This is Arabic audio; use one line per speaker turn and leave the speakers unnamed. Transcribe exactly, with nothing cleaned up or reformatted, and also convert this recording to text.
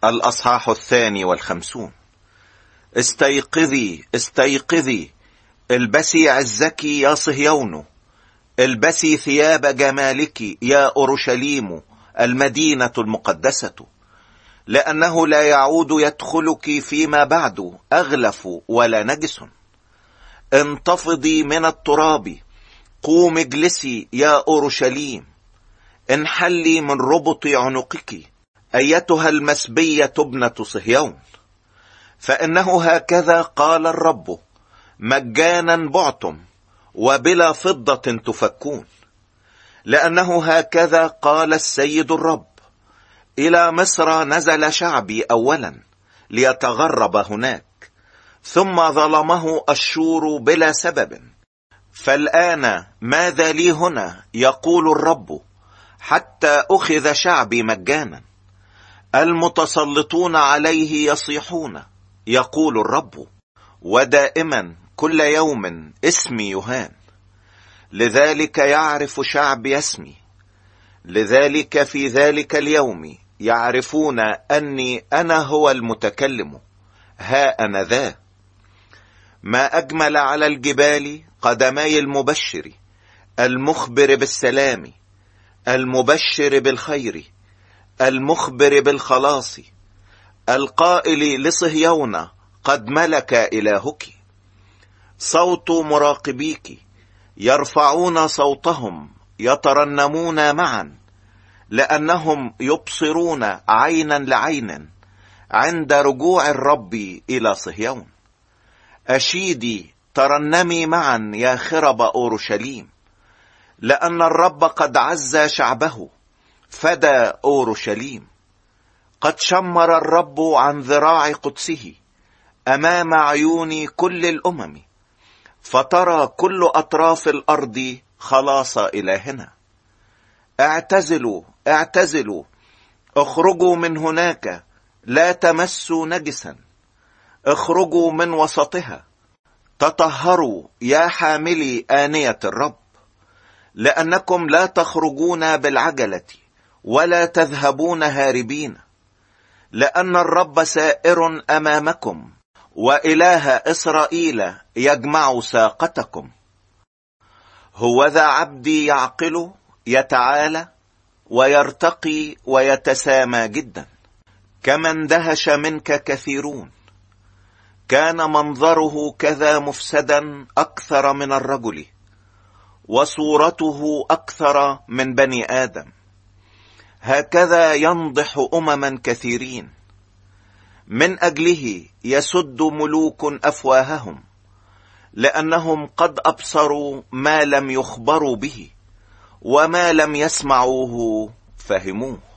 الأصحاح الثاني والخمسون. استيقظي استيقظي، البسي عزك يا صهيون، البسي ثياب جمالك يا أورشليم المدينة المقدسة، لأنه لا يعود يدخلك فيما بعد أغلف ولا نجس. انتفضي من التراب، قوم اجلسي يا أورشليم، انحلي من ربط عنقك أيتها المسبية ابنة صهيون، فإنه هكذا قال الرب: مجانا بعتم وبلا فضة تفكون. لأنه هكذا قال السيد الرب: إلى مصر نزل شعبي أولا ليتغرب هناك، ثم ظلمه أشور بلا سبب، فالآن ماذا لي هنا يقول الرب، حتى أخذ شعبي مجانا، المتسلطون عليه يصيحون يقول الرب، ودائما كل يوم اسمي يهان. لذلك يعرف شعبي اسمي، لذلك في ذلك اليوم يعرفون أني أنا هو المتكلم، ها أنا ذا. ما أجمل على الجبال قدمي المبشر، المخبر بالسلام، المبشر بالخير، المخبر بالخلاص، القائل لصهيون: قد ملك إلهك. صوت مراقبيك يرفعون صوتهم يترنمون معا، لأنهم يبصرون عينا لعين عند رجوع الرب إلى صهيون. أشيدي ترنمي معا يا خرب أورشليم، لأن الرب قد عز شعبه، فدى أورشليم. قد شمر الرب عن ذراع قدسه أمام عيون كل الأمم، فترى كل أطراف الأرض خلاص إلهنا. اعتزلوا اعتزلوا، اخرجوا من هناك، لا تمسوا نجسا، اخرجوا من وسطها، تطهروا يا حاملي آنية الرب، لأنكم لا تخرجون بالعجلة ولا تذهبون هاربين، لأن الرب سائر أمامكم، وإله إسرائيل يجمع ساقتكم. هوذا عبدي يعقل يتعالى ويرتقي ويتسامى جدا، كما اندهش منك كثيرون. كان منظره كذا مفسدا أكثر من الرجل، وصورته أكثر من بني آدم. هكذا ينضح أمما كثيرين، من أجله يسد ملوك أفواههم، لأنهم قد أبصروا ما لم يخبروا به، وما لم يسمعوه فهموه.